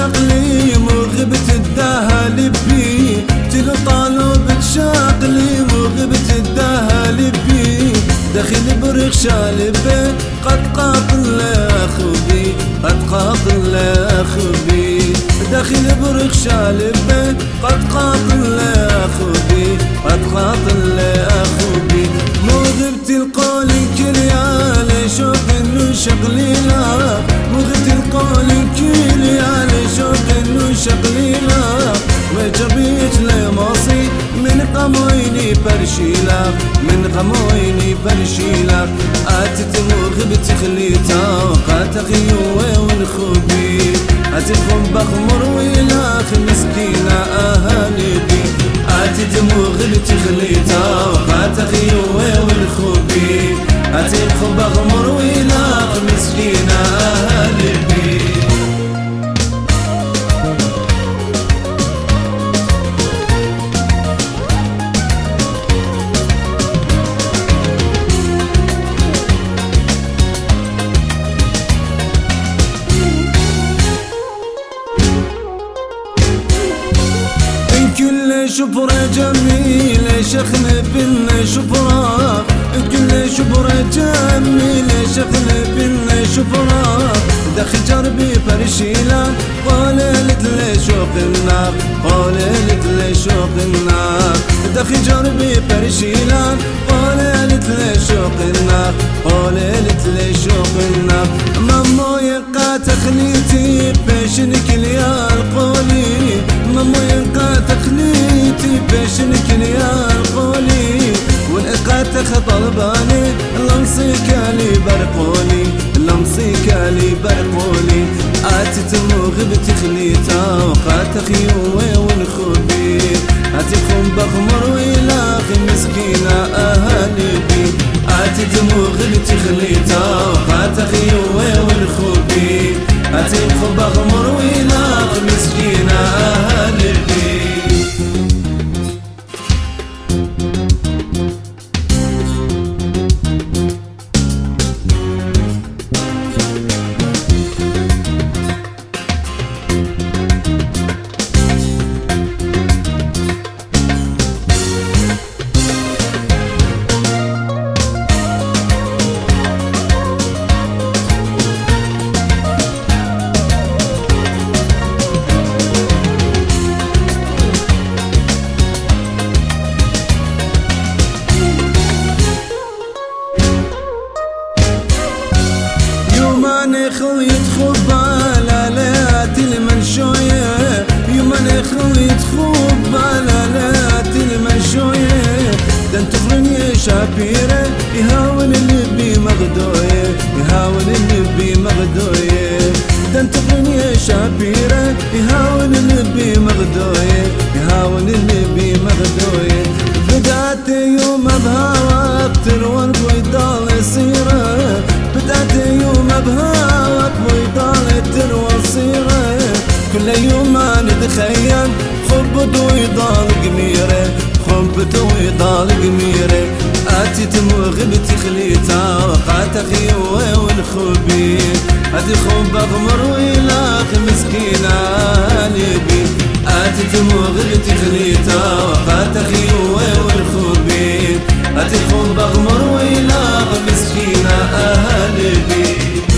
شقلي مغبت الدهل بي تلطالو بتشاقلي مغبت الدهل بي دخل برخ شالبي قد قاطل اخوبي قد قاطل اخوبي دخل برخ شالبي قد قاطل اخوبي قد قاطل اخوبي مغبت القول كليال شوق انه شقلي لا مغبت القول كليال شوق انه شقلي لا وجبيت لماصي من قمويني برشيلا من قمويني برشيلا اتت مغبت خليتا قاتخي ونخبي اتخم بخمر ويلاخ مسكينة اهالي بي اتت مغبت خليتا قاتخي ونخبي اتخم بخمر ويلاخ مسكينة اهالي بي كل شبرة جميلة شخن بن شبرة كل شبرة جميلة شخن بن شبرة دخ جربي برشيلة قالت لي شوق النار قالت لي شوق النار دخ جربي برشيلة قالت لي شوق النار قالت لي شوق النار ماما يقع تخليتي بشنك يا القولي ماما يقع تخليتي بشنك يا القولي والإقاتخ طلباني لمسيك لي برقولي لمسيك لي برقولي آتت مغبت خليتا وقاتخي ونخبي آتكم بخمر ويلاخ مسكينة أهالي بي آتت مغبت خليتا وقاتخي ونخبي آتكم بخمر ويلاخ مسكينة أهالي بي خليت خبالة لات المنشوية يومن خليت خبالة لات المنشوية دن تفرن يا شابيرة يهاول اللي مغدوية يهاول اللي مغدوية دن تفرن يا شابيرة يهاول اللي مغدوية يهاول اللي مغدوية بدأت يوم بهواك تروى البيضاء سيرة بدأت يوم بهواك بيضاء تروى صيرة كل يوم ما نتخيل خبط ويضال قميرة خبط ويضال قميرة آتت مغبت خليتا وقاتخي والخبي آتي خب أغمر ويلاخ مسكينة لبي آتت مغبت خليتا وقاتخي والخبي آتي خب أغمر ويلاخ مسكينة أهالي بي